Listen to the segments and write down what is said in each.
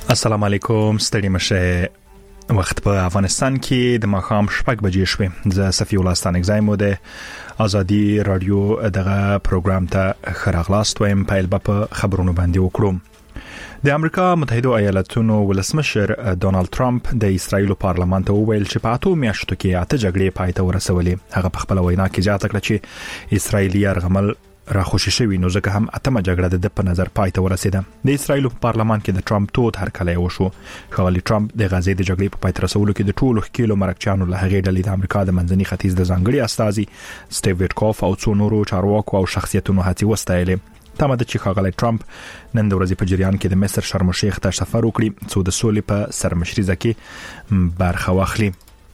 السلام علیکم، ستړي مشه. وخت په افغانستان کې د ماښام 6 بجې شوې. زه صفی الله ستانک زایم د ازادي رادیو دغه پروګرام ته خراغلاست وایم. پیل په خبرونو باندې وکړو. د امریکا متحده ایالاتونو ولسمشر ډونالد ټرمپ د اسرایل پارلمان ته وویل چې په 8 میاشتو کې 8 جګړې پای ته ورسولې. هغه په خپل وینا کې زیاته کړه چې اسرایلی یرغمل راخوشي شوی، نو ځکه هم 8مه جګړه د په نظر پای ته ورسیده. د اسرایل په پارلمان کې د ټرمپ توت هرکلی وشو. ښاغلي ټرمپ د غزې د جګړې په پای ته رسولو کې د ټولو ښکیلو مرکچیانو له هغې ډلې د امریکا د منځني ختیځ د ځانګړي استازي سټیو ویټکوف او څو نورو چارواکو او شخصیتونو هڅې وستایلې. تمه ده چې ښاغلي ټرمپ نن د ورځې په جریان کې د مصر شرم الشیخ ته سفر وکړي څو د سولې په سرمشریزه کې برخه واخلي.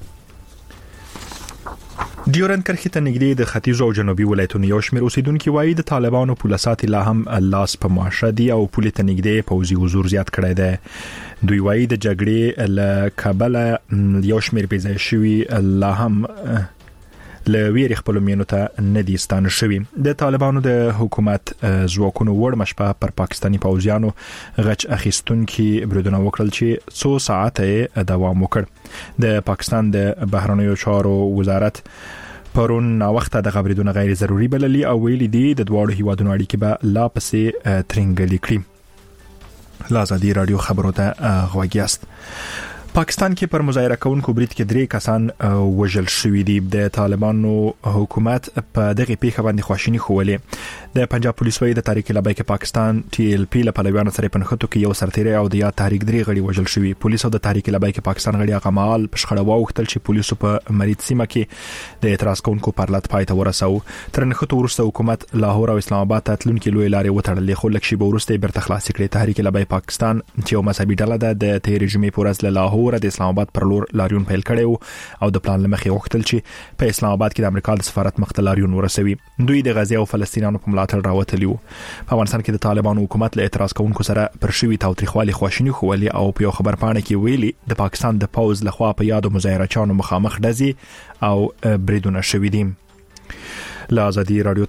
ډیورن کرښې ته نږدې د ختیځ او جنوبي ولایتونو یو شمېر اوسیدونکو وایي د طالبانو پولیسات لا هم لاس په ماشه دي او پولې ته نږدې پوځي حضور زیات کړی دی. دوی وایي د جګړې له کابل یو شمېر بې ځایه شوي لا هم له ویرې خپل مینو ته نه دي ستانه شوي. د طالبانو د حکومت ځواکونو وړ مشپه پر پاکستاني پوځیانو غچ اخیستونکي بریدونه وکړل چې څو ساعته دوام وکړ. د پاکستان د بهرنیو چارو وزارت پرون وخت د غبرګون غیر ضروري بللی او ویلي دي د دواړو هیوادونو اړیکې به لا پسې ترنګلې کړي. لازادي رادیو خبرو ته غوږیاست. پاکستان کې پر مظاهره کوونکو برید کې 3 کسان وژل شوي دي. د طالبانو حکومت په دغه پیښه باندې خواشینی خوولې. د پنجاب پولیس وایي د تحریک لبیک پاکستان TLP له پلویانو سره په نښتو کې یو سرتیری او د یا تحریک 3 غړي وژل شوي. پولیس او د تحریک لبیک پاکستان غړي غمال په شخړه واوښتل چې پولیسو په مرید سیمه کې د اعتراض کوونکو پرلط پای ته ورسو. تر نښتو وروسته حکومت لاهور او اسلام آباد ته تلونکي لوی لارې وتړلې، خو لکه شی به وروسته بیرته خلاص کړي. تحریک لبیک پاکستان چې یو مذهبي ډله ده د تیر جمعې پر ورځ له لاهور د اسلام آباد پر لور لاریون پیل کړي او د پلان لمخې وغوښتل چې په اسلام آباد کې د امریکا د سفارت مخ ته لاریون ورسوي. دوی د غزې او فلسطینیانو په ملاتړ راوتلي وو. په افغانستان کې د طالبانو حکومت له اعتراض کوونکو سره پر شوي تاوتریخوالي خواشینی خوولي او په یو خبرپاڼه کې ویلي د پاکستان د پوز لخوا په یادو مظاهره چانو مخامخ ډزې او بریدونه شوي دي. لازادي رادیو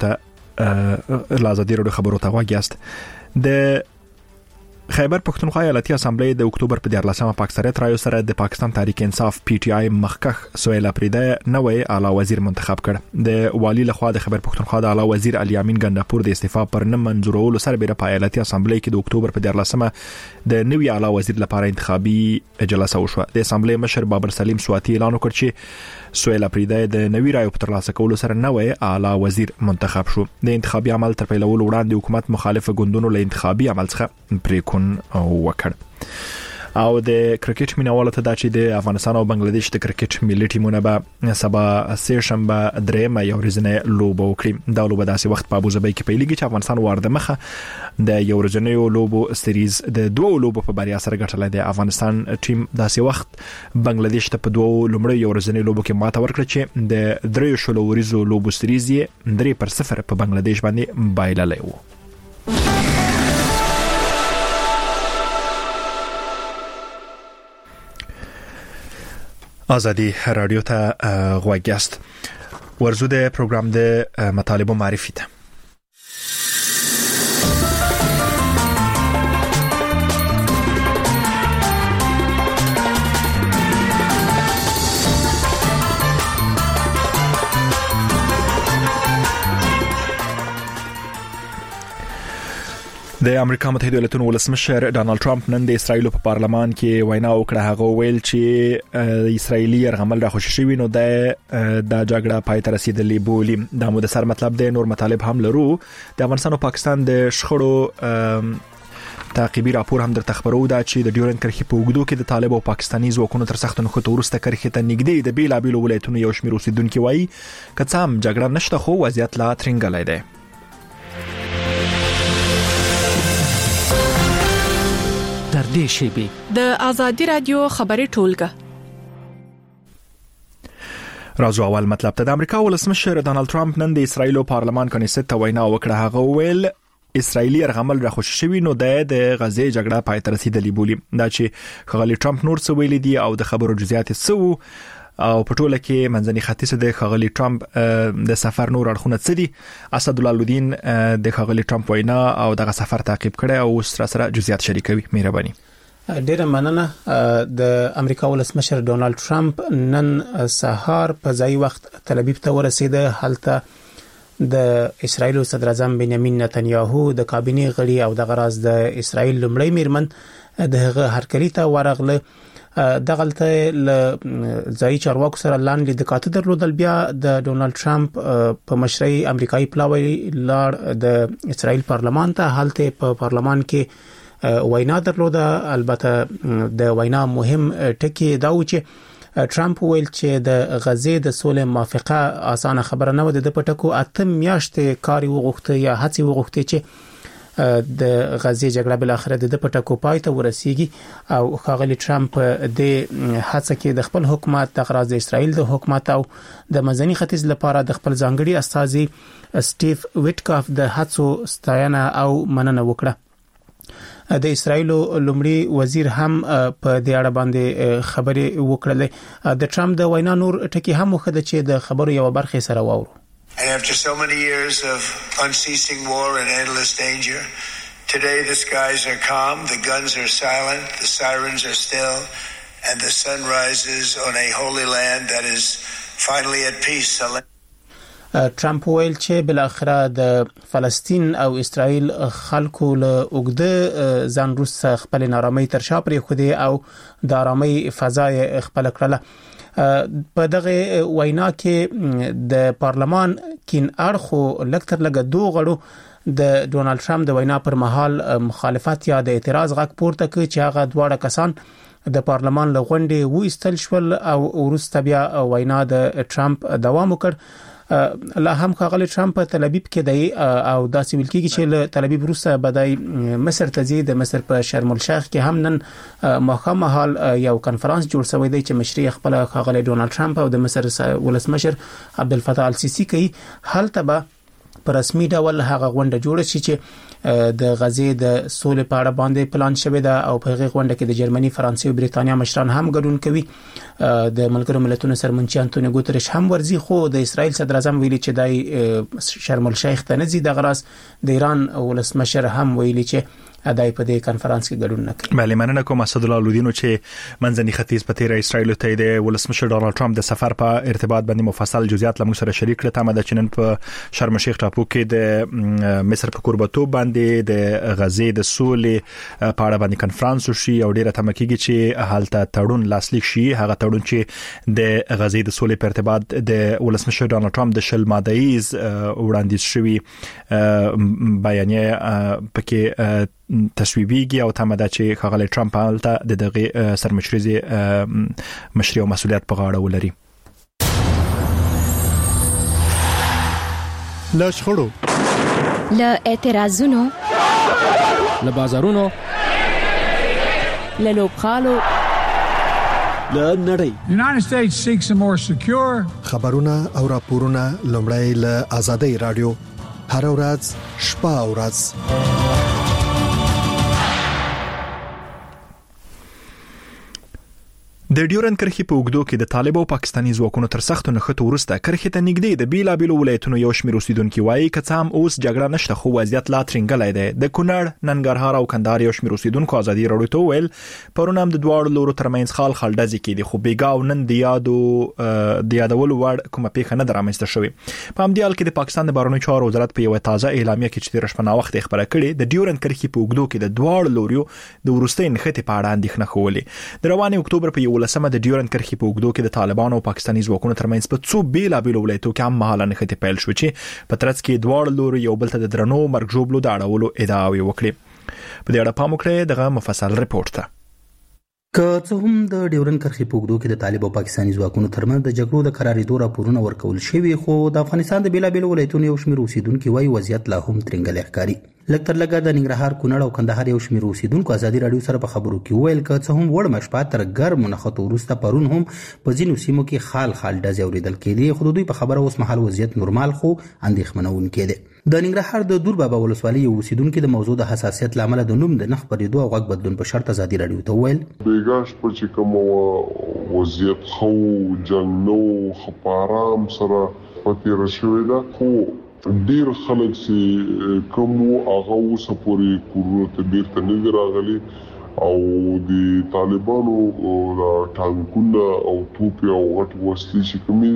خبرو ته غوږیاست. د خیبر پښتونخوا ایالتي اسامبلې د اکتوبر په 14مه په اکثریت رایو سره د پاکستان تحریک انصاف PTI مخکښ سهیل اپریدی نوې اعلی وزیر منتخب کړ. د والی لخوا د خیبر پښتونخوا د اعلی وزیر علي امین ګنداپور د استعفا پر نه منظورولو سره بیره په ایالتي اسامبلې کې د اکتوبر په 14مه د نوې اعلی وزیر لپاره انتخابي جلسه وشوه. د اسامبلې مشر بابر سلیم سواتی اعلان وکړ چې سهیل اپریدی د نوې رایو په ترلاسه کولو سره نوې اعلی وزیر منتخب شو. د انتخابي عمل تر پیلولو وړاندې حکومت مخالف ګوندونو له انتخابي عمل څخه پریکون وکړ. او د کرکټ مینوالو ته دا چې د افغانستان او بنگلاديش د کرکټ ملي ټیمونه به سبا سه شنبه درېمه یو ورځنۍ لوبه وکړي. دا لوبه داسې وخت په ابوظبي کې پیلېږي چې افغانستان وارده مخه د یو ورځنۍ لوبو سریز د 2 لوبو په بریا سره ګټلای دی. افغانستان ټیم داسې وخت بنگلاديش ته په 2 لومړی یو ورځنۍ لوبو کې ماته ورکړه چې د 3 شلو ورځو لوبو سریز یې 3-0 په بنگلاديش باندې بایللی وو. ازادي رادیو ته غوږیاست. ورزو د پروګرام د مطالبو معرفي ته. د امریکا متحده ایالاتونو ولسمشر ډونالد ټرمپ نن د اسرایل په پارلمان کې وینا وکړه. هغه ویل چې اسرایلی یرغمل راخوشي شوی، نو د جګړه پای ته رسیدلې بولی. دا مو د سر مطلب دی. نور مطالب هم لرو. د افغانستان او پاکستان د شخړو تعقیبي راپور هم درته خبرو دا چې د ډیورن کرښې په اوږدو کې د طالب او پاکستاني ځواکونو تر سخت نښتو وروسته کرښې ته نږدې د بیلابیلو ولایتونو یو شمېر اوسیدونکي وایي که څه هم جګړه نشته خو وضعیت لا ترنګلی دی. در دې شیبه د ازادي رادیو خبري ټولګه. راځو اول مطلب ته. د امریکا ولسمشر ډونالد ټرمپ نن د اسرایل پارلمان کنیست ته وینا وکړه. هغه ویل اسرایلی یرغمل راخوشي شوی، نو د غزې جګړه پای ته رسیدلې بولی. دا چې ښاغلي ټرمپ نور څه ویلي دي او د خبرو جزئیات څه او په ټوله کې منځني ختیځ د ښاغلي ټرمپ د سفر نور اړخونه څه دي. اسد الله الدین د ښاغلي ټرمپ وینا او دغه سفر تعقیب کړي او سره جزئیات شریکوي. مهرباني. ډیره مننه. د امریکا ولسمشر ډونالد ټرمپ نن سهار په ځای وخت تل ابیب ته ورسېده. هلته د اسرایل صدر اعظم بنیامین نتنیاهو د کابینه غړي او د غراز د اسرایل لمړی میرمن دغه هرکلی ته ورغله. دغلته ل ځای چارواکو سره لاندې د کاته درلودل. بیا د ډونالد ټرمپ په مشرۍ امریکایي پلاوی لاړ د اسرایل پارلمان ته. هلته په پارلمان کې وینا درلوده. البته د وینا مهم ټکی دا و چې ټرمپ ویل چې د غزې د سولې موافقه اسانه خبره نه و. د پټکو 8 میاشتې کاری وغوښته یا هڅې وغوښته چې د غزې جګړه بل اخر د پټکو پای ته ورسیږي. او ښاغلي ټرمپ د هڅه کې د خپل حکومت د غراز د اسرایل د حکومت او د مدني ختیځ لپاره د خپل ځانګړي استاذي سټیف ویټکاف د هڅو ستاینه او مننه وکړه. د اسرایل لومړي وزیر هم په دې اړه باندې خبرې وکړلې. د ټرمپ د وینا نور ټکی هم وخت چې د خبرو یو برخه سره واورو. And after so many years of unceasing war and endless danger, today the skies are calm, the guns are silent, the sirens are still, and the sun rises on a holy land that is finally at peace. ټرمپ ویل چې بل اخره د فلسطین او اسرائیل خلکو له اوګده ځان روس خپل نارامۍ تر شا پرې خودي او د آرامۍ فضا خپل کړله. په دغه وینا کې د پارلمان کین اړخو لکتر لګ دوه غړو د ډونالد ټرمپ د وینا پر مهال مخالفت یا د اعتراض غږ پورته کړ چې هغه دواړه کسان د پارلمان له غونډې وېستل شول او وروسته بیا وینا د ټرمپ دوام وکړ. لا هم ښاغلي ټرمپ په تل ابیب کې دی او دا سویل کېږي چې له تل ابیب وروسته بدای مصر ته ځي. د مصر په شرم الشیخ کې هم نن مخامحال یو کنفرانس جوړ شوی دی چې مشري خپل ښاغلي ډونالد ټرمپ او د مصر ولسمشر عبدالفتاح السیسی کوي. هلته به په رسمي ډول هغه غونډه جوړه شي چې د غزې د سولې په اړه باندې پلان شوی دی او په هغه غونډه کې د جرمني، فرانسې او بریتانیا مشران هم ګډون کوي. د ملګرو ملتونو سرمنشي انټونیو ګوتریش هم ورزي. خو د اسرایل صدر اعظم ویلي چې دای شرم الشیخ ته نه ځي. د غراس د ایران ولسمشر هم ویلي چې ادای په دې کانفرنس کې ګډون نکړي. بله مننه کوم اسد الله لودینو چې منځني ختیځ په تیر اسرایل ته د ولسمشر ډونالد ټرمپ د سفر په ارتباط باندې مفصل جزئیات لمو سره شریک کړه. تمه ده چې نن په شرم الشیخ ټاپو کې د مصر په کوربتوب باندې د غزې د سولې په اړه باندې کنفرانس وشي او ډیره تمه کیږي چې حالت تړون لاسلیک شي. هغه تړون چې د غزې د سولې په ارتباط د ولسمشر ډونالد ټرمپ د شل مادهیز وړاندیز شوی بیانیه پکې تصویبیږي او تمه ده چې ښاغلی ټرمپ هلته د دغه سرمشري مشري او مسؤلیت په غاړه ولري. له شخړو، له اعتراضونو، له بازارونو، له لوبخالو، له نړۍ. United States seeks a more secure خبرونه او راپورونه لومړی له آزادۍ رادیو هر ورځ شپه او ورځ. د ډیورند کرښې په اوږدو کې د طالب او پاکستاني ځواکونو تر سختو نښتو وروسته کرښې ته نږدې د بیلابېلو ولایتونو یو شمېر اوسیدونکو وایي که څه هم اوس جګړه نشته خو وضعیت لا ترنګلی دی. د کونړ، ننګرهار او کندهار یو شمېر اوسیدونکو ازادي راډیو ته وویل پرون هم د دواړو لورو ترمنځ خال ډزې کېدې خو بیګا او نن د یادولو وړ کومه پیښه نه ده رامنځته شوې. په همدې حال کې د پاکستان د بهرنیو چارو وزارت په یوه تازه اعلامیه کې چې تېره شپه ناوخته یې خپره کړې د ډیورند کرښې په اوږدو کې د دواړو لوریو د وروستۍ نښتې په اړه اندېښنه ښودلې. د روانې اکتوبر په 11مه د ډیورند کرښې په اوږدو کې د طالبانو او پاکستاني ځواکونو ترمنځ په څو بیلابېلو ولایتونو کې هم مهاله نښتې پیل شو چې په ترڅ کې دواړو لورو یو بل ته د درنو مرګ ژوبلو د اړولو ادعاوې وکړې. په دې اړه پام وکړئ دغه مفصل ریپورت ته. که څه هم د ډیورند کرښې په اوږدو کې د طالب او پاکستاني ځواکونو ترمنځ د جګړو د قرارداد راپورونه ورکول شوي خو د افغانستان د بیلابېلو ولایتونو یو شمېر اوسیدونکو وایي وضعیت لا هم ترنګلی ښکاري. لږ تر لږه د ننګرهار، کونړ او کندهار یو شمېر اوسیدونکو ازادي راډیو سره په خبرو کې وویل که څه هم وړمه شپه تر ګرمو نښتو وروسته پرون هم په ځینو سیمو کې خال ډزې اورېدل کېدې خو د دوی په خبره اوس مهال وضعیت نورمال خو اندېښمنونکی دی. د ننګرهار د دور بابا ولسوالۍ یو اوسیدونکو د موضوع د حساسیت له امله د نوم د نه خپرېدو او غږ بدلون په شرط ازادي راډیو ته وویل بیګا شپه چې کوم وضعیت خو جنګ نو خپارام سره پاتې راشوي ده خو ډیر خلک چې کوم هغه اوس پورې کورونو ته بیرته نه راغلي او د طالبانو د ټانکونه او توپ او غټ وسلې چې کومي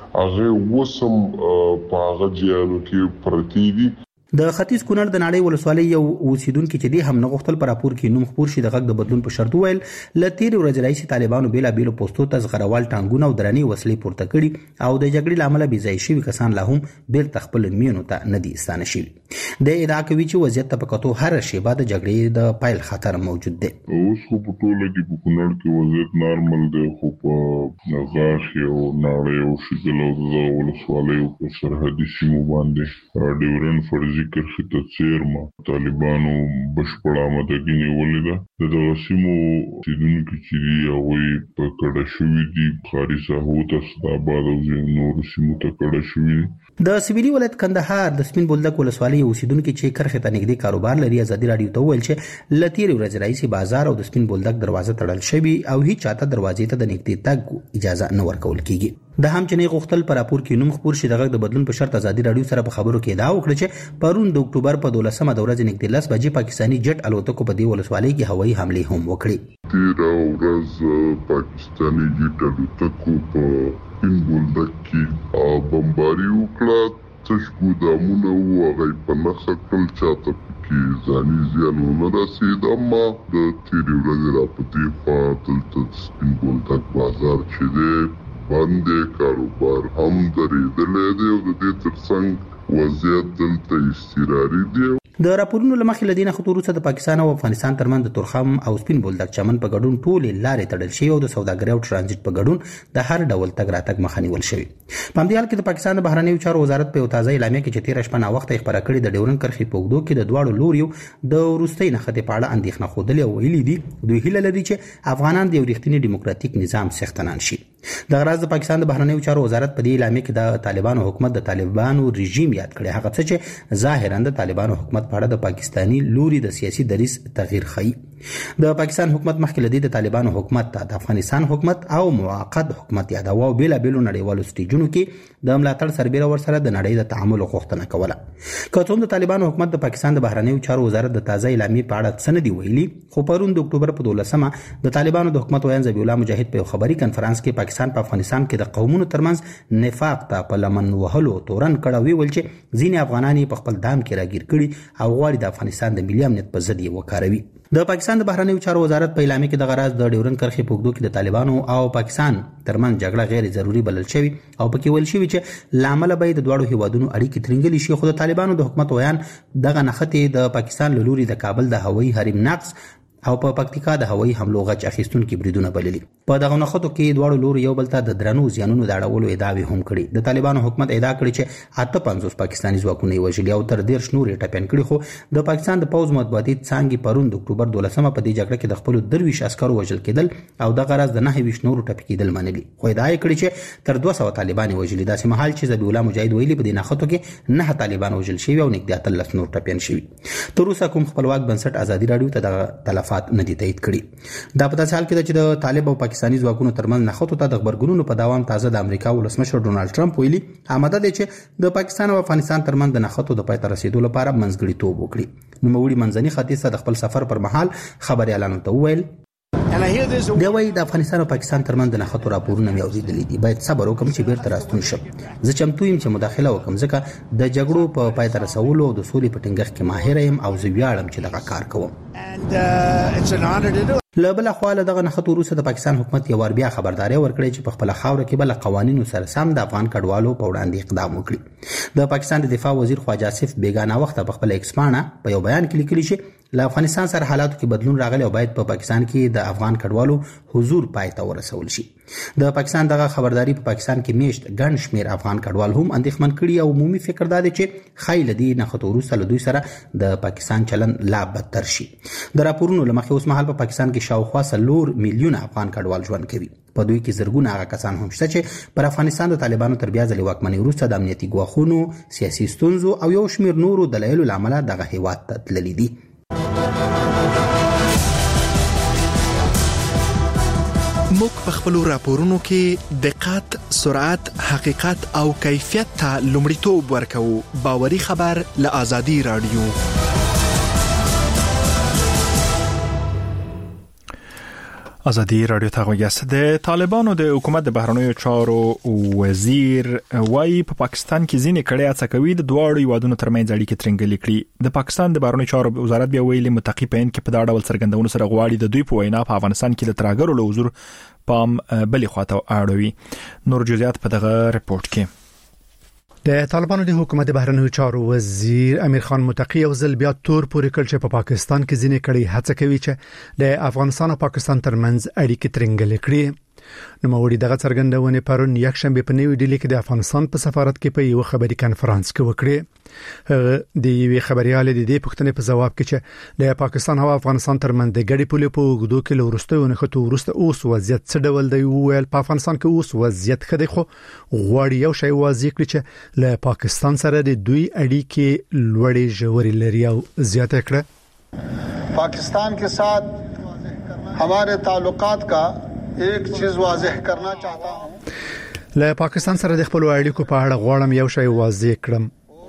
هغه وسم په هغه جیانو کې پرتی دي. د ختیځ کونړ د نړۍ ولسوالۍ یو اوسیدونکو چې دی هم نغښتل پر راپور کې نوم خبر شي د غږ د بدلون په شرط ویل لتیر ورځ رئیس طالبانو بیل بیل پوسټو ته زغروال ټانګونه او درنی وسلې پورته کړي او د جګړې لامل بي ځای شوی کسان لا هم بیر تخپل مینو ته ندي ستانه شي. د ادعا کوي چې وضعیت ته پکاتو هر شی بعد جګړې د پایل خطر موجود دی. اوس خو په ټوله کې په کونړ کې وضعیت نارمل دی خو په غاښ او ناړې او شیدل او د ولسوالۍ په سرحدي سیمو باندې ډیورن فرض ذکر خطه چیرما طالبانو بشپړه آمادګي نیولې ده د دغه سیمو اوسیدونکو چې دي هغوی په کډه شوي دي ښاري ساحو ته اسداباد او نورو سیمو ته کډه شوي دي. د سویلي ولایت کندهار د سپین بولدک ولسوالۍ اوسیدونکو چې کرخه ته نږدې کاروبار لري ازادي رادیو ته ویل چې لتیر ورځ رئیس بازار او د سپین بولدک دروازه تړل شوی او هیڅ چاته دروازې ته د نږدې تګ اجازه نه ورکول کیږي. د هم چنې غوښتل پر راپور کې نوم خبر شي د غږ د بدلون په شرط ازادي رادیو سره په خبرو کې دا وکړه چې پرون د اکتوبر په 12مه د ورځې نږدې 10 بجې پاکستاني جټ الوتکو په دې ولسوالۍ کې هوایي حمله هم وکړې. تیر ورځ پاکستاني جټ الوتکو په سپین بولدک کې بمباري وکړه. تشکو دامونه هغه په نخښه کړل چاته کې ځاني زیان ونه رسید اما د تیرې ورځې راپدې خوا دلته سپین بولدک بازار چې دی باندې کاروبار هم درېدلی دی او د دې ترڅنګ وضعیت دلته اضطراري دی. د راپورونو لمخې لدینه خطر سره د پاکستان او افغانستان ترمنځ د تورخم او سپین بولدک چمن په ګډون ټول لارې تړل شي او د سوداګرۍ او ترانزیت په ګډون د هر ډول تګ راتګ مخه نیول شوی. په همدې حال کې د پاکستان د بهرنیو چارو وزارت په تازه اعلامیه کې چې 13 شپه نا وخت خبره کړې د ډیورن کرښې په اوږدو کې د دواړو لوریو د وروستۍ نښتې په اړه اندېښنه خوده او ویلي دي دوی هیله لري چې افغانان د یو رښتینی دیموکراتیک نظام څښتنان شي. د غراز د پاکستان د بهرنیو چارو وزارت په دې اعلامیه کې د طالبانو حکومت د طالبانو رژیم یاد کړي هغه څه چې ظاهرا د طالبانو حکومت په اړه د پاکستاني لوري د سیاسي دریځ تغییر خي. د پاکستان حکومت مخکې لدی د طالبانو حکومت ته د افغانستان حکومت او موقت حکومت یادوا او بیل نړیوالو سټیجونو کې د ملاتړ سربېره ورسره د نړۍ د تعامل غوښتنه کوله. که څوم د طالبانو حکومت د پاکستان د بهرنیو چارو وزارت د تازه اعلامیه په اړه څه نه دی ویلي خو پرون د اکتوبر په 12مه د طالبانو د حکومت ویان ذبیح الله مجاهد په خبري کانفرنس کې پاکستان په افغانستان کې د قومونو ترمنځ نفاق ته په لمن وهلو تورن کړه ویل چې ځینې افغانان په خپل دام کې راګیر کړي او غواړي د افغانستان د ملي امنیت په ضد یې وکاروي. د پاکستان د بهرنیو چارو وزارت په اعلامیه کې د غراز د ډیورن کرښې په اوږدو کې د طالبانو او پاکستان ترمنځ جګړه غیر ضروري بلل شوی او پکې ویل شوی چې لامل به د دوړو هیوادونو اړیکې ترنګلې شي خو د طالبانو د حکومت ویان دغه نښتې د پاکستان له لوري د کابل د هوایي حریم نقض او په پکتیکا د هوایي حملو غچ اخیستونکو بریدونه بللي. په دغه نښتو کې دوړو لوري یو بل ته د درنو زیانونو د اړولو ادعاوې هم کړي. د طالبانو حکومت ادعا کړې چې 58 پاکستاني ځواکونه یې وژلي او تر 13 نور یې ټپیان کړي خو د پاکستان د پوز مطبوعاتي څانګې پرون د اکتوبر 12مه په دې جګړه کې د خپل 23 عسکرو وژل کېدل او د غرض د 29 نورو ټپي کېدل منلي. خو ادعا کړې چې تر 200 طالبان وژلي داسې مهال چې ذبیح الله مجاهد ویلي په دې نښتو کې 9 طالبان وژل شوي او نږدې 13 نور ټپیان شوي. تر اوسه کوم خپلواک بنسټ ازادي رادیو ته د تلفات نه دي تایید کړي. دا په داسې حال کې چې د طالب او پاکستاني ځواکونو ترمنځ نښتو ته د خبرګونونو په دوام تازه د امریکا ولسمشر ډونالد ټرمپ ویلي آماده دی چې د پاکستان او افغانستان ترمنځ د نښتو د پای ته رسیدو لپاره منځګړیتوب وکړي. نوموړي منځني ختیځ ته د خپل سفر پر مهال خبريالانو ته وویل دا وایي د افغانستان او پاکستان ترمنځ د نښتو راپورونه مې اورېدلي دي باید صبر وکړم چې بیرته راستون شم. زه چمتو یم چې مداخله وکړم ځکه د جګړو په پای ته رسولو او د سولې په ټینګښت کې ماهر یم او زه ویاړم چې دغه کار کوم. له بل خوا له دغه نښتو وروسته د پاکستان حکومت یو بیا خبرداري ورکړې چې په خپل خاوره کې بل قوانینو سره سم د افغان کډوالو په وړاندې اقدام وکړي. د پاکستان د دفاع وزیر خواجه آصف بیگانه وخت په خپل ایکس باندې په یو بیان کې لیکلي چې له افغانستان سره حالاتو کې بدلون راغلی او باید په پاکستان کې د افغان کډوالو حضور پای ته ورسول شي. د پاکستان دغه خبرداري په پاکستان کې میشت ګڼ شمیر افغان کډوال هم اندېښمن کړي او عمومي فکر دا دی چې خایل دي نښتو وروسته له دوی سره د پاکستان چلن لا بدتر شي. د راپورونو لمخې اوس مهال په پاکستان کې شاوخوا 4 میلیونه افغان کډوال ژوند کوي. په دوی کې زرګونه هغه کسان هم شته چې پر افغانستان د طالبانو تر بیا ځلې واکمنۍ وروسته د امنیتي ګواښونو سیاسي ستونزو او یو شمیر نورو دلایلو له امله دغه هیواد ته تللي دي. موږ په خپلو راپورونو کې دقت، سرعت، حقیقت او کیفیت ته لومړیتوب ورکوو. باوري خبر له آزادي رادیو. ازادي رادیو ته غوښتل د طالبانو د حکومت د بهرنیو چارو وزیر وايي په پاکستان کې ځینې کړي هڅه کوي د دواړو هیوادونو ترمنځ اړیکې ترنګلې کړي. د پاکستان د بهرنیو چارو وزارت بیا ویلي متقی په ان کې په دا ډول څرګندونو سره غواړي د دوی په وینا په افغانستان کې د ترهګرو له حضور پام بلې خواته اړوي. نور جزئیات په دغه رپورت کې. د طالبانو د حکومت بهرنیو چارو وزیر امیر خان متقی او ځل بیا تور پورې کړ چې په پاکستان کې ځینې کړي هڅه کوي چې د افغانستان او پاکستان ترمنځ اړیکې ترنګلې کړي. نو موري دغه څرګندونه پرون یک شنبه په نیو ډیلی کې د افغانستان په سفارت کې په یو خبري کانفرنس کې وکړي. د یوې خبريال د دې پوښتنې په جواب کې چې د پاکستان او افغانستان ترمنځ د ګډي پولې په وګړو کې لورستونه خطو ورسته اوس وضعیت څه ډول دی ویل په افغانستان کې اوس وضعیت خدي خو غواړي یو شی واضح کړي چې له پاکستان سره د دوی اړیکې لوړې ژورې لري او زیاته کړه. पाकिस्तान के साथ हमारे ताल्लुकात का एक चीज वाضح करना चाहता हूं. له پاکستان سره د خپل اړیکو په اړه غواړم یو شی واضح کړم.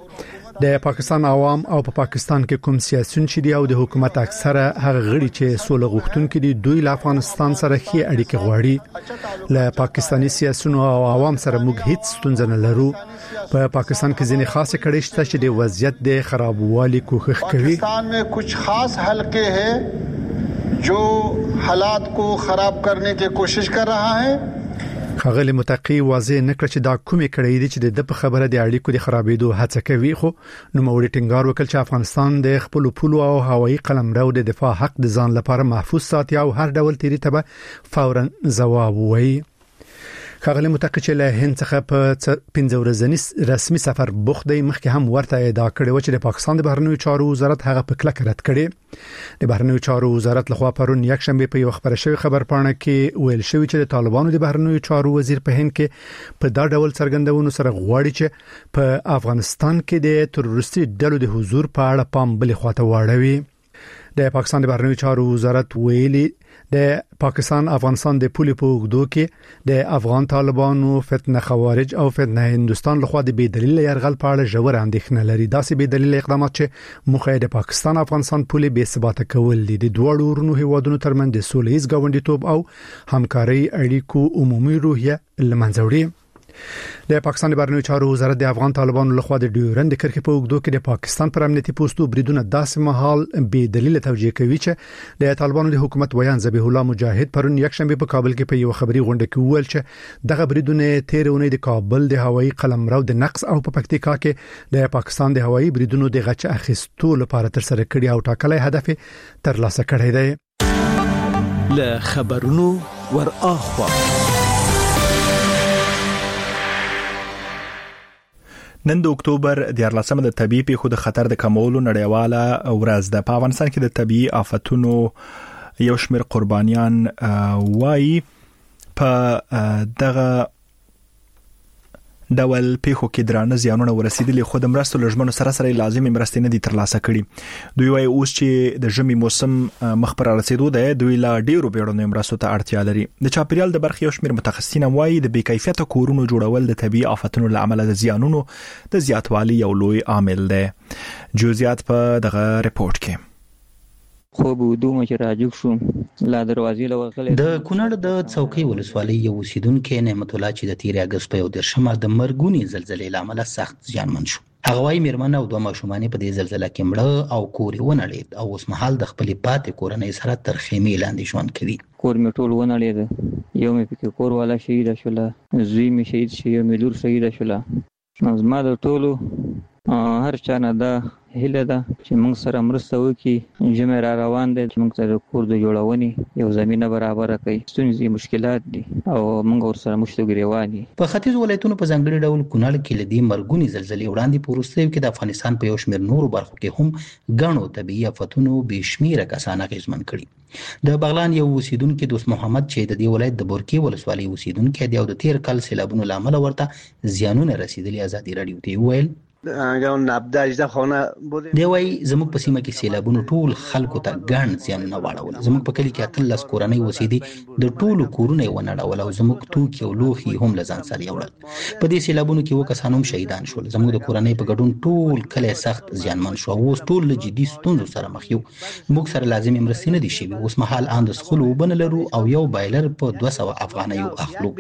د پاکستان عوام او په پاکستان کې کوم سیاسيون چې دی او د حکومت اکثره هغه غړي چې سوله غوښتونکي دي دوی له افغانستان سره ښه اړیکې غواړي. له پاکستاني سیاسيون او عوام سره موږ هیڅ ستونزه نه لرو. په پاکستان کې ځینې خاصه کړي شته چې د وضعیت د خرابوالي کوښښ کوي. پاکستان में कुछ खास हलके हैं जो हालात को खराब करने की कोशिश कर रहा है. خغلی متقی واضح نکړه چې دا کومې کړي دي چې د خبره د اړیکو د خرابېدو هڅه کوي. خو نو موري ټینګار وکړ چې افغانستان د خپل پولو او هوایي قلمرو د دفاع حق د ځان لپاره محفوظ ساتي او هر ډول تیری ته فورا جواب وایي. خغلی متقی چې له هند څخه په 15 ورځنی رسمي سفر بوخت دی مخکې هم ورته ادعا کړې و چې د پاکستان د بهرنیو چارو وزارت هغه په کلک رد کړي. د بهرنیو چارو وزارت لخوا پرون یک شنبه په یو خبره شوی خبر پاڼه کې ویل شوی چې د طالبانو د بهرنیو چارو وزیر په هند کې په دا ډول څرګندونو سره غواړي چې په افغانستان کې د تروریستي ډلو د حضور په اړه پام بلې خواته واړوي. د پاکستان د بهرنیو چارو وزارت ویلي د پاکستان افغانستان د پولې په وګړو کې د افغان طالبانو فتنه خوارج او فتنه هندستان لخوا د بې دلیل يرغل په اړه ژور اندېښنه لري. داسې بې دلیل اقدامات چې مخه د پاکستان افغانستان پولې بې ثبات کول دي د دوه ورونو هیوادونو ترمنځ د سولهییز غونډیتوب او همکاري اړیکو عمومي روحیه لمنځه وړي. د پاکستان د بهرنیو چارو وزارت د افغان طالبانو لخوا د ډیورند کرښې په وګړو کې د پاکستان پر امنیتي پوسټو بریدونه داسې مهال بې دلیل توجیه کوي چې د طالبانو د حکومت ویان ذبیح الله مجاهد پرون یک شنبه په کابل کې په یو خبري غونډه کې ویل چې دغه بریدونه تیرونه د کابل د هوایي قلمرو د نقص او په پکتیکا کې د پاکستان د هوایي بریدونو د غچ اخیستو لپاره تر سره کړي او ټاکلي هدف ترلاسه کړی دی. له خبرونو ور اخوا نن د اکتوبر د 14مه د طبيعي پیښو د خطر د کمولو نړیواله ورځ ده. په افغانستان کې د طبيعي آفتونو یو شمېر قربانیان وایي په دغه ډول پیښو کې درانه زیانونه ورسېدلي خو د مرستو لږمنو سره لازمي مرستې نه دي ترلاسه کړي. دوی وايي اوس چې د ژمي موسم مخ پر رسیدو ده دوی لا ډیرو بیړنیو مرستو ته اړتیا لري. د چاپیریال د برخې یو شمېر متخصصین وايي د بې کیفیته کورونو جوړول د طبيعي آفتونو لامل د زیانونو د زیاتوالي یو لوی عامل ده. جزئیات په دغه رپورت کې. خو به دومره چې راجوک شو لا دروازې لوغلې. د کونړ د څوکۍ ولسوالۍ یو اوسیدونکو نعمت الله چې د 13 اگست په 10مه د مرګونی زلزلې لامل سخت زیانمن شو. هغه وايي میرمن او دوه ماشومان په دې زلزلې کې مړه او کور ونړید او اوس مهال د خپل پاتې کورنۍ سره تر خیمې لاندې ژوند کوي. کور می ټول ونړید، یو می پکې کور والا شهید شول، زوی می شهید شو، یو می لور شهید شول. زما د ټولو هر چا نه دا هیله ده چې موږ سره مرسته وکړي. ژمی را روان دی چې موږ سره کور د جوړونې یو زمینه برابر کړي. ستونزې مشکلات دي او موږ ورسره مشته ګریوان دي. په ختیځ ولایتونو په ځانګړي ډول کونړ کې لدی مرګونی زلزلې وړاندې پورستیو کې د افغانستان په یو شمېر نورو برخو کې هم غاڼو طبيعي آفتونو به شمیره کسان اغیزمن کړي. د بغلان یو اوسیدونکو دوست محمد چې د دې ولایت د بورکی ولسوالۍ اوسیدونکو دی او د 13 کال سیلابونو لامل ورته زیانونه رسیدلي ازادي رادیو ته ویل دی وای زموږ په سیمه کې سیلابونو ټول خلکو ته ګڼ زیانونه واړول. زموږ په کلی کې 13 کورنۍ اوسېدي، د ټولو کورونه ونړول او زموږ توکي او لوښي هم له ځان سره یوړل. په دې سیلابونو کې 2 کسان هم شهیدان شول. زموږ د کورنۍ په ګډون ټول کلی سخت زیانمن شو. اوس ټول له جدي ستونزو سره مخ یو. موږ سره لازمي مرستې نه دي شوي. اوس مهال ان د سخلو وبنه لرو او یو بایلر په 200 افغانیو اخلو.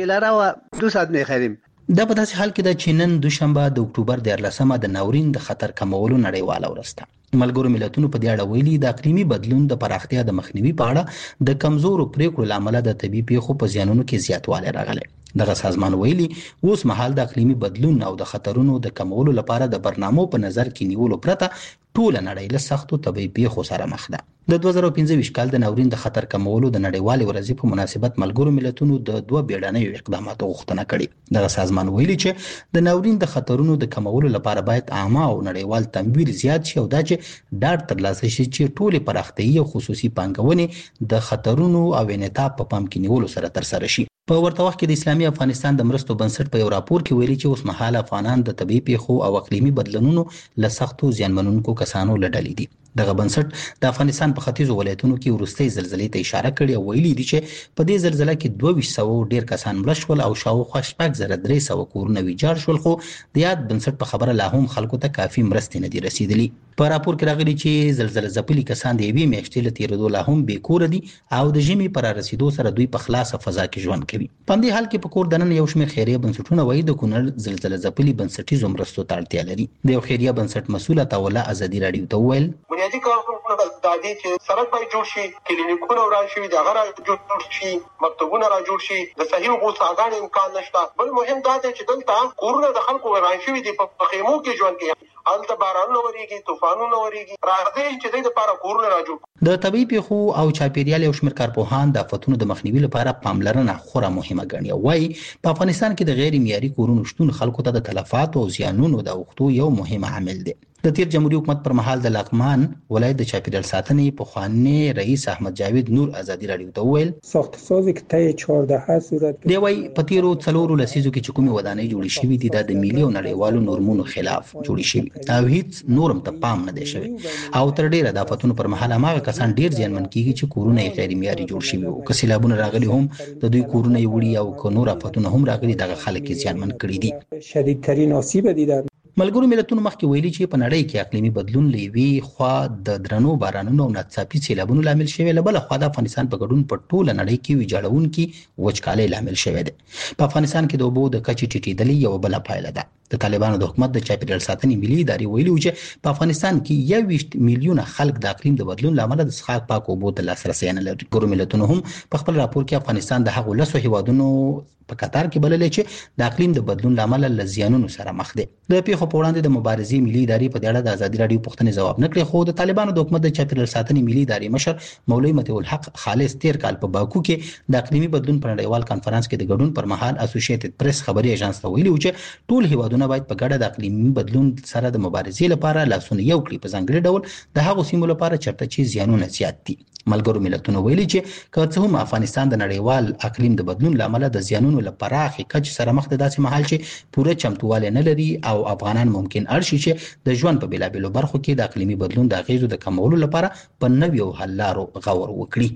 دا په داسې حال کې ده چې نن دوشنبه د اکتوبر 14 د ناورین د خطر کمولو نړیواله ورځ ده. ملګرو ملتونو په دې اړه ویلي د اقلیمي بدلون د پراختیا د مخنیوي په اړه د کمزورو پریکړو لامل د طبي پیښو په زیانونو کې زیاتوالی راغلی. دغه سازمان ویلي اوس مهال د اقلیمي بدلون او د خطرونو د کمولو لپاره د برنامو په نظر کې نیولو پرته ټول نړۍ له سختو طبي پیښو سره مخ ده. د 2015 کال د ناورین د خطر کمولو د نړیوالې ورځې په مناسبت ملګرو ملتونو د 2 بیړنیو اقداماتو غوښتنه کړې. دغه سازمان ویلي چې د ناورین د خطرونو د کمولو لپاره باید عامه او نړیوال تمویل زیات شي او دا چې ډاډ ترلاسه شي چې ټولې پراختیايي او خصوصي پانګونې د خطرونو او انعطاف په پام کې نیولو سره ترسره شي. په ورته وخت کې د اسلامي افغانستان د مرستو بنسټ په یو راپور کې ویلي چې اوس مهال افغانان د طبي پیښو او اقلیمي بدلونونو له سختو زیانمنونکو کسانو لړلې دي. دغه بنسټ د افغانستان په ختیځو ولایتونو کې وروستۍ زلزلې ته اشاره کړې او ویلي دي چې په دې زلزلې کې 2200 ډیر کسان مړه شول او شاوخوا 6300 کورونه ویجاړ شول، خو د یاد بنسټ په خبره لا هم خلکو ته کافي مرستې نه دي رسیدلې. په راپور کې راغلي چې زلزلې ځپلي کسان د یوې میاشتې له تیرېدو لا هم بې کوره دي او د ژمي پر رسیدو سره دوی په خلاصه فضا کې ژوند کوي. په دې حال کې په کور دننه یو شمېر خیریه بنسټونه وایي د کونړ زلزلې ځپلي بنسټیزو مرستو ته اړتیا لري. د یو خیریه بنسټ مسؤل عطاالله ازادي راډیو ته وویل بنیادی کارونه د دې چې سړک باید جوړ شي، کلینیکونه وران شي، د غره جوړ شي، مکتبونه را جوړ شي، د صحیح اوبو څاګانې امکان نشته. بل مهم دا دی چې دلته کورونه د خلکو وران شوي دي، په خیمو کې ژوند کوي، هلته بارانونه ورېږي، طوفانونه ورېږي. راځي چې دوی لپاره کورونه را جوړ. د طبي پیښو او چاپیریال یو شمېر کارپوهان د آفتونو د مخنیوي لپاره پاملرنه خورا مهمه ګڼي او وايي په افغانستان کې د غیر معیاري کورونو شتون خلکو ته د تلفات او زیانونو د اوښتو یو مهم عامل دی. د تیر جمهوریت حکومت پر مهال د لغمان ولایت د چاپیریال ساتنې پخوانی رئیس احمد جاوید نور ازادي راډیو ته وویل ساختسازی که طی 14 صورت دی وای په تیرو 4 لسیزو کې چې کومې ودانۍ جوړې شوې دي د ملي او نړیوالو نورمونو خلاف جوړې شوې او هیڅ نورم ته پام نه دی شوی او تر ډیره د آفتونو پر مهال هغه کسان ډیر زیانمن کیږي چې کورونه یې غیر معیاري جوړ شوي او که سیلابونه راغلي هم د دوی کورونه یې وړي او که نور آفتونه هم راغلي دغه خلک یې زیانمن کړي دي. شدیدترین آسیب دیدن ملګرو ملتونو مخکې ویلي چې په نړۍ کې اقلیمي بدلون لوي خوا د درنو بارانونو او ناڅاپي سیلابونو لامل شوی، له بل خوا د افغانستان په ګډون په ټوله نړۍ کې ویجاړونکي وچکالۍ لامل شوی دی. په افغانستان کې د اوبو د کچې ټیټېدل یو بل پایله ده. د طالبانو د حکومت د چاپیریال ساتنې ملي ادارې ویلي چې په افغانستان کې 21 میلیونه خلک د اقلیم د بدلون لامل د څښاک پاک اوبو ته لاسرسي نه لري. ګورو ملتونو هم په خپل راپور کې افغانستان د هغو 10 هیوادونو په قطار کې بللې چې د اقلیم د بدلون لامل له زیانونو سره مخ دي. د پیښو په وړاندې د مبارزې ملي ادارې په دې اړه د ازادي راډیو پوښتنې ځواب نه کړی، خو د طالبانو د حکومت د چاپیریال ساتنې ملي ادارې مشر مولوي متي الحق خالص تیر کال په باکو کې د اقلیمي بدلون په نړیوال کانفرنس کې د ګډون پر مهال اسوسییټډ پریس خبري ایجنس ته ویلي چې ټول هیوادونه باید په ګډه د اقلیمي بدلون سره د مبارزې لپاره لاسونه یو کړي، په ځانګړي ډول د هغو سیمو لپاره چرته چې زیانونه زیات دي. ملګرو ملتونو ویلي چې که څه هم افغانستان د نړیوال اقلیم د بدلون لامل د زیانونو لپاره کچ سره مخ د داسې مهال چې پوره چمتووالی نه لري او افغانان ممکن اړ شي چې د ژوند په بیلابیلو برخو کې د اقلیمي بدلون د اغیزو د کمولو لپاره په نویو حل لارو غور وکړي.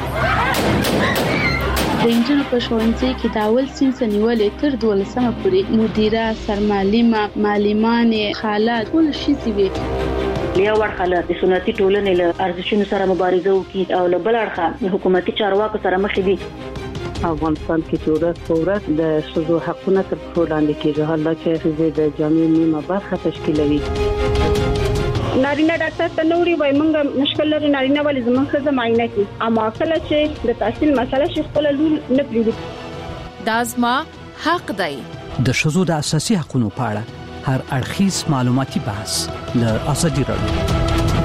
د انجنونو په ښوونځي کې د اول صنف نیولې تر 12مه پورې مدیره، سرمعلمه، معلمانې، خاله ټول ښځې وي. یو اړخه د سنتي ټولنې له ارزښتونو سره مبارزه وکړي او له بل اړخه حکومتي چارواکو سره مخ دي. افغانستان کې چې ورځ په ورځ د ښځو حقونه تر پښو لاندې کېږي، حالا چې ښځې د جامعې نیمه برخه تشکیلوي. نارینه ډاکټر ته نوري وای مونږ مشکل لري، نارینه ولې زموږ ښځه معاینه کوي، اما کله چې د تحصیل مسله شي خپل لور نه پریږدي. دا زما حق دی. د ښځو د اساسي حقوقو په اړه هر اړخیز معلوماتي بحث له ازادي راډیو.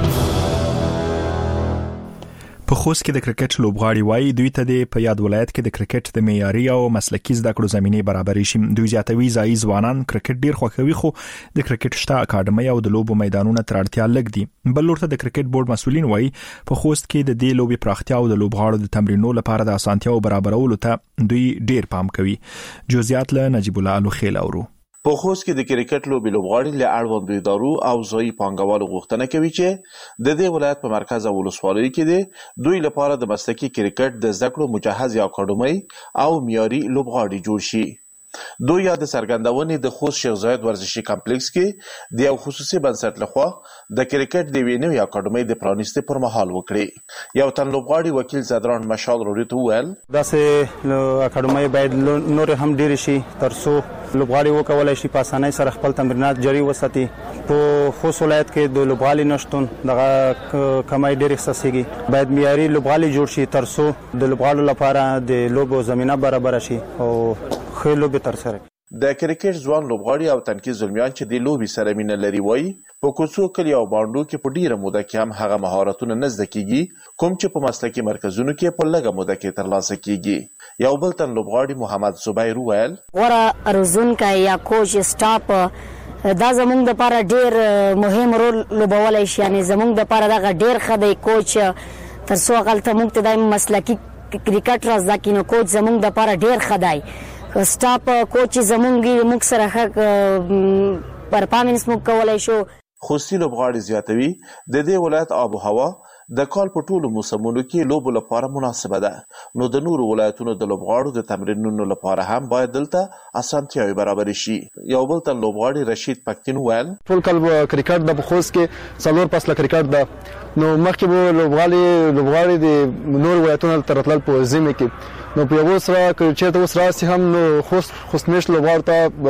په خوست کې د کرکټ لوبغاړي وایي دوی ته په یاد ولایت کې د کرکټ د معیاري او مسلکي زده کړو زمينه برابرې شي. دوی زیاتوي ځای ځوانان کرکټ ډیر خوښوي، خو د کرکټ شته اکاډمي او د لوبو میدانونو تر اړتیا لږ دي. بل لورته د کرکټ بورډ مسولین وایي په خوست کې د دې لوبي پراختیا او د لوبغاړو د تمرینونو لپاره د اسانتیاو برابرولو ته دوی ډیر پام کوي. جزئیات له نجیب الله الخیل اورو. په خوست کې د کرکټ لوبې لوبغاړي له اړوندو ادارو او ځایي پانګوالو غوښتنه کوي چې د دې ولایت په مرکز او ولسوالۍ کې دوی لپاره د مسلکي کرکټ د زده کړو مجهز اکاډمۍ او معیاري لوبغاړي جوړ شي. دوی د څرګندونې د خوست شیخ زاید ورزشي کمپلیکس کې د یو خصوصي بنسټ لخوا د کرکټ د وینو اکاډمۍ د پرانیستې پر مهال وکړي. یو تن لوبغاړي وکیل زدران مشال روډیو ویل داسې اکاډمۍ باید نور هم ډیر شي ترڅو لوبغاړي وکولای شي په اسانۍ سره خپل تمرینات جاري وساتي. په خوست ولایت کې د لوبغاړي نشټون دغه کمای ډیر احساسيږي. باید معیاري لوبغاړي جوړ شي ترڅو د لوبغاړو لپاره د لوبو زمينه برابر شي او ښه لوبې ترسره کړي. د کرکټ ځوان لوبغاړي او تنکي زلمیان چې د لوبي سره مینه لري وایي په کوڅو کلی او باندو کې په ډیره موده کې هم هغه مهارتونه نه زده کیږي کوم چې په مسلکي مرکزونو کې په لږه موده کې ترلاسه کیږي. یو بل تن لوبغاړي محمد زبیر ویل غوړه ارزونکو یا کوچ سټاپ دا زموږ د لپاره ډیر مهم رول لوبولای شي. یعنی زموږ د لپاره دا ډیر ښه دی کوچ ترڅو غلطه موږ ته د مسلکي کرکټ راز دا کینو کوچ زموږ د لپاره ډیر ښه دی. سټاپ کوچ زمونږ موږ سره ښه پرفارمنس موږ کولای شو. خوستي لوبغاړي زیاتوي د دې ولایت آب و هوا د کال په ټولو موسمونو کې لوبو لپاره مناسبه ده. نو د نورو ولایتونو د لوبغاړو د تمرینونو لپاره هم باید دلته اسانتیاوي برابر شي. یو بل تن لوبغاړي رشید پښتون ویل ټول کال کرکټ د خوست کې څلور فصله کرکټ ده. نو مخکې به لوبغاړي د نور ولایتونو تر راتلل په زمي کې نو په یو سره چې اوس راسي هم نو خوست مش لوبغاړو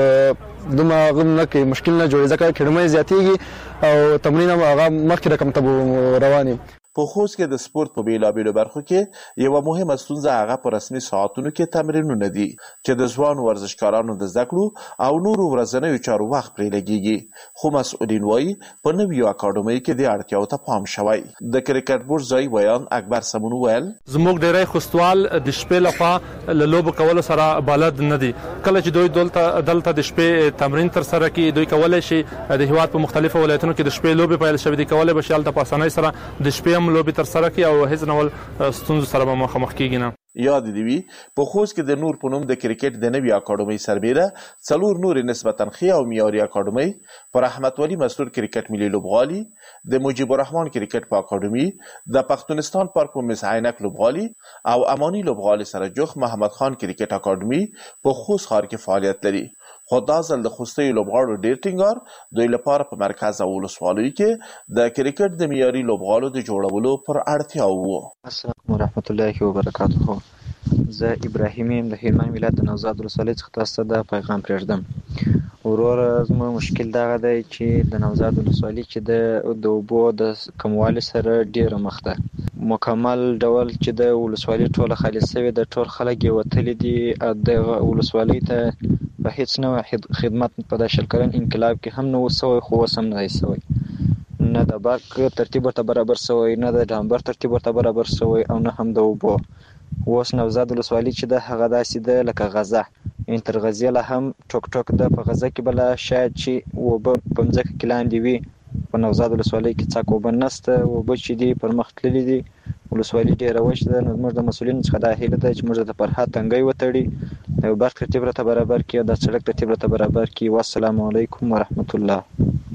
ته دمه غم نه کې مشکل نه جوړي ځکه کډمه زیاتېږي او تمرین هغه مخکې رقم ته رواني. په خوست کې د سپورت په بیلابیلو برخو کې یو مهمه ستونزه هغه په رسمي ساعتونو کې تمرینونه دي چې د ځوان ورزشکارانو د زده کړو او نورو ورځنیو چارو وخت پرې لګیږي. خو مسؤلین وایي په نویو اکاډمۍ کې د اړتیاو ته پام شوی. د کرکټ بورډ ځای بیان اکبر سمون ویل زموږ ډیری خوستوال د شپې لخوا له لوبو کولو سره بلد نه دي. کله چې دوی دلته د شپې تمرین تر سره کوي دوی کولای شي د هیواد په مختلفو ولایتونو کې د شپې لوبې پیل شوي دي کولای بشي الته په اسانۍ سره د شپې لوبي تر سره کی او هیڅ نول ستونزو سره به مخامخ کیږي نه. یاد دی وی په خوست کې د نور په نوم د کرکټ د نوي اکاډمۍ سربیره څلور نور نسبتا ښه او معیاري اکاډمۍ پر رحمت ولی مسرور کرکټ ملي لوبغالي د مجيب الرحمن کرکټ په اکاډمۍ د پښتونستان پارک په مس عینک لوبغالي او اماني لوبغالي سره جوخ محمد خان کرکټ اکاډمۍ په خوست ښار کې فعالیت لري. خو دا ځل د خوستي لوبغاړو ډیر ټینګار دوی لپاره په مرکز او ولسوالۍ کې د کرکټ د معیاري لوبغاړو د جوړولو پر اړتیا وو. السلام ورحمت الله وبرکاته. زه ابراهیم یم د هلمند ولایت د نوزاد ولسوالۍ څخه تاسو ته پیغام پرېږدم. ورور زموږ مشکل دا دی چې د نوزاد ولسوالۍ چې د اوبو د کموالي سره ډیره مخ ده. مکمل ډول چې د ولسوالۍ ټوله خالي شوې د ټول خلک یې وتلي دي د ولسوالۍ ته په هیڅ نوع خدمت په د شلکرن انقلاب کې هم نه وسوي خو وسم نه ایسوي نه د برق ترتیب ورته برابر سوی نه د ډامبر ترتیب ورته برابر سوی او نه هم د اوبو. اوس نوزاد ولسوالۍ چې د هغه داسې ده لکه غزه تر غزې له هم ټوک ټوک د په غزه کې بله شاید چې اوبه په مځکه کې لاندې وي په نوزاد ولسوالۍ کې څاک اوبه نشته. اوبه چې دي پر مخ تللي دي ولسوالۍ ډېره وچ ده. نو زموږ د مسؤلینو څخه دا هیله ده چې موږ د فرهاد تنګی وتړي د برق ترتیب راته برابر کړي او د سړک ترتیب راته برابر کړي. والسلام علیکم ورحمت الله.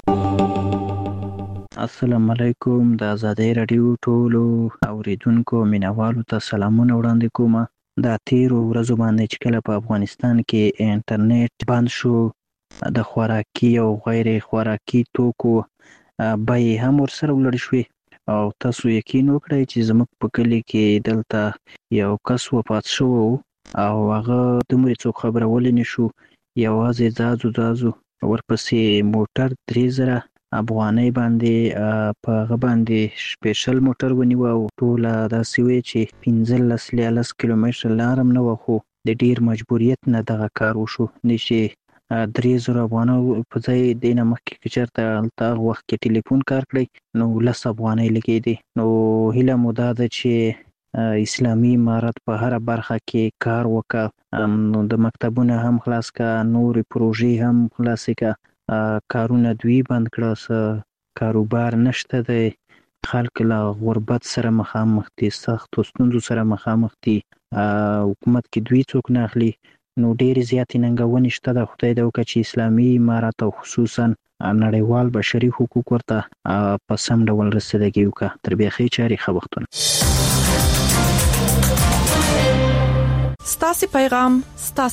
السلام علیکم. د آزادۍ رادیو ټولو اوریدونکو مینوالو ته سلامونه وړاندې کوم. د تیرو ورځو باندې چې کله په افغانستان کې انټرنیټ بند شو د خوراکي او غیر خوراکي توکو بیې هم ورسره ولړ شوې او تاسو یقین وکړئ چې زموږ په کلي کې دلته یو کس وفات شوی او هغه دومره څوک خبرولای نه شو. یوازې ځازو ورپسې موټر 3000 افغانۍ باندې په هغه باندې سپیشل موټر ونیوه او ټوله داسې وی چې 15 کیلومتره لار هم نه وه خو د ډیر مجبوریت نه دغه کار وشو. نشي 3000 افغانۍ په ځای د نه مخکې که چېرته هلته هغه وخت کې ټلیفون کار کړی نو 10 افغانۍ لګېدې. نو هیله مو دا ده چې اسلامي امارت په هره برخه کې کار وکړه د مکتبونه هم خلاص کړه نورې پروژې هم خلاصې کړه کارونه دوی بند کړه کاروبار نشته دی خلک له غربت سره مخامخ دي سختو ستونزو سره مخامخ دي حکومت کې دوی څوک نه اخلي نو ډېر زیاتې ننګونې شته د خدای د وکړه چې اسلامي امارات او خصوصا نړیوال بشري حقوق ورته په سم ډول رسیدګي وکړه. تر بیا ښې چارې ښه وختونه. ستاسو پیغام ستاسو